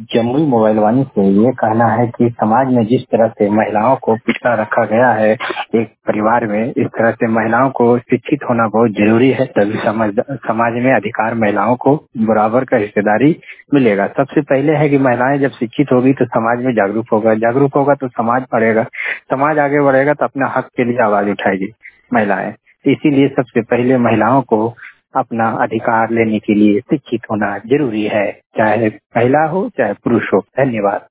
Jamui mobile वाणी से ये कहना है कि समाज में जिस तरह से महिलाओं को पिछड़ा रखा गया है एक परिवार में, इस तरह से महिलाओं को शिक्षित होना बहुत जरूरी है। तभी समाज में अधिकार महिलाओं को बराबर का हिस्सेदारी मिलेगा। सबसे पहले है कि महिलाएं जब शिक्षित होगी तो समाज में जागरूक होगा तो समाज बढ़ेगा, समाज आगे बढ़ेगा तो अपना हक के लिए आवाज उठाएगी महिलाएं। इसीलिए सबसे पहले महिलाओं को अपना अधिकार लेने के लिए शिक्षित होना जरूरी है, चाहे महिला हो चाहे पुरुष हो। धन्यवाद।